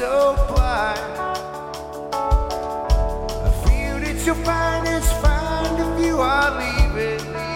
so blind. I feel it's your finest find if you are leaving me.